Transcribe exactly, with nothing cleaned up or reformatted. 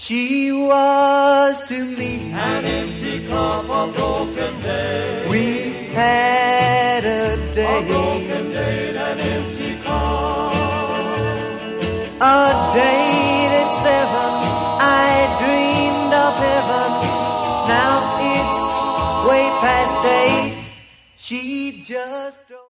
She was to me an empty cup, a broken day. We had a date, a broken date, an empty cup. A date at seven, I dreamed of heaven. Now it's way past eight. She just drove